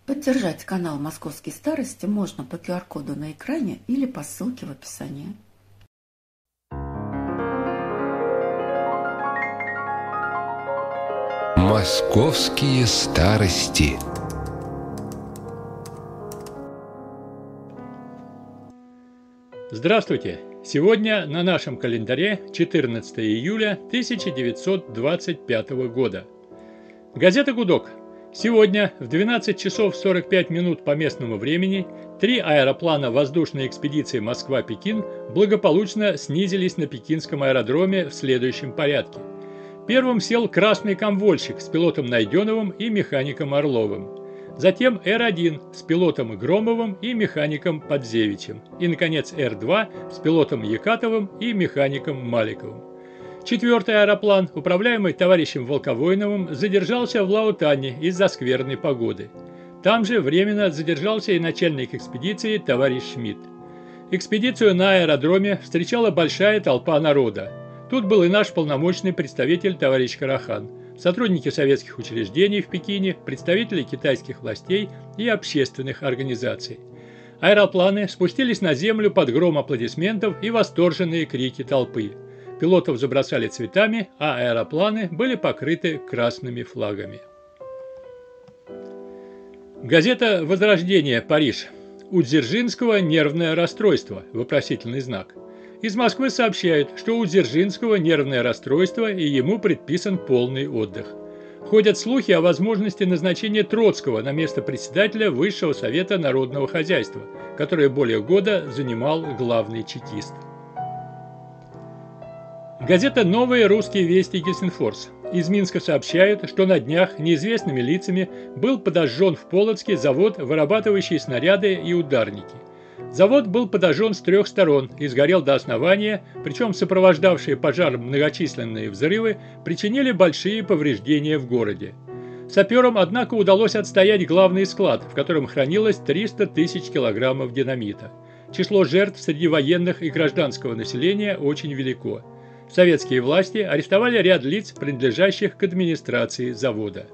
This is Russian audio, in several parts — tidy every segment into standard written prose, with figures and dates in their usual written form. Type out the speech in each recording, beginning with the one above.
Поддержать канал «Московские старости» можно по QR-коду на экране или по ссылке в описании. Московские старости. Здравствуйте! Сегодня на нашем календаре 14 июля 1925 года. Газета «Гудок». Сегодня в 12 часов 45 минут по местному времени 3 аэроплана воздушной экспедиции Москва-Пекин благополучно снизились на пекинском аэродроме в следующем порядке. Первым сел красный комвольщик с пилотом Найденовым и механиком Орловым. Затем Р-1 с пилотом Громовым и механиком Подзевичем. И, наконец, Р-2 с пилотом Якатовым и механиком Маликовым. Четвертый аэроплан, управляемый товарищем Волковойновым, задержался в Лаутане из-за скверной погоды. Там же временно задержался и начальник экспедиции товарищ Шмидт. Экспедицию на аэродроме встречала большая толпа народа. Тут был и наш полномочный представитель товарищ Карахан, сотрудники советских учреждений в Пекине, представители китайских властей и общественных организаций. Аэропланы спустились на землю под гром аплодисментов и восторженные крики толпы. Пилотов забросали цветами, а аэропланы были покрыты красными флагами. Газета «Возрождение. Париж». У Дзержинского нервное расстройство, вопросительный знак. Из Москвы сообщают, что у Дзержинского нервное расстройство и ему предписан полный отдых. Ходят слухи о возможности назначения Троцкого на место председателя Высшего совета народного хозяйства, которое более года занимал главный чекист. Газета «Новые русские вести» Гельсинфорс. Из Минска сообщают, что на днях неизвестными лицами был подожжен в Полоцке завод, вырабатывающий снаряды и ударники. Завод был подожжен с 3 сторон и сгорел до основания, причем сопровождавшие пожар многочисленные взрывы причинили большие повреждения в городе. Саперам, однако, удалось отстоять главный склад, в котором хранилось 300 тысяч килограммов динамита. Число жертв среди военных и гражданского населения очень велико. Советские власти арестовали ряд лиц, принадлежащих к администрации завода.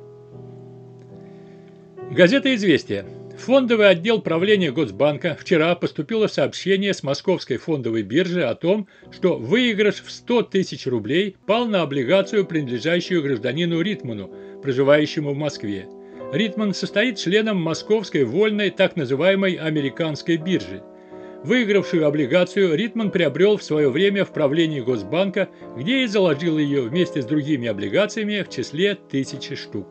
Газета «Известия». В фондовый отдел правления Госбанка вчера поступило сообщение с Московской фондовой биржи о том, что выигрыш в 100 тысяч рублей пал на облигацию, принадлежащую гражданину Ритману, проживающему в Москве. Ритман состоит членом Московской вольной так называемой американской биржи. Выигравшую облигацию Ритман приобрел в свое время в правлении Госбанка, где и заложил ее вместе с другими облигациями в числе 1000 штук.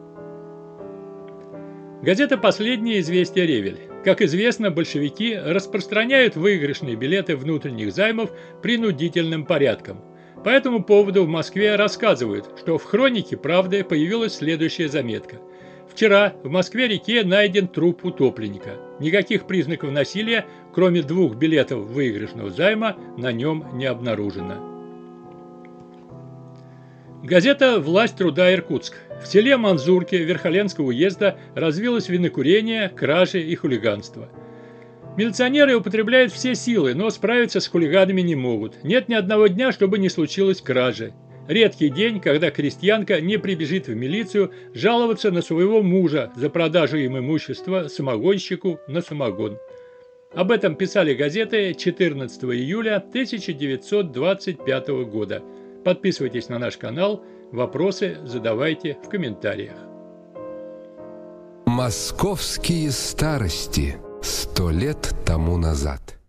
Газета «Последние известия. Ревель». Как известно, большевики распространяют выигрышные билеты внутренних займов принудительным порядком. По этому поводу в Москве рассказывают, что в хронике «Правды» появилась следующая заметка. Вчера в Москве-реке найден труп утопленника. Никаких признаков насилия, кроме 2 билетов выигрышного займа, на нем не обнаружено. Газета «Власть труда. Иркутск». В селе Манзурки Верхоленского уезда развилось винокурение, кражи и хулиганство. Милиционеры употребляют все силы, но справиться с хулиганами не могут. Нет ни одного дня, чтобы не случилось кражи. Редкий день, когда крестьянка не прибежит в милицию жаловаться на своего мужа за продажу им имущества самогонщику на самогон. Об этом писали газеты 14 июля 1925 года. Подписывайтесь на наш канал, вопросы задавайте в комментариях. Московские старости. 100 лет тому назад.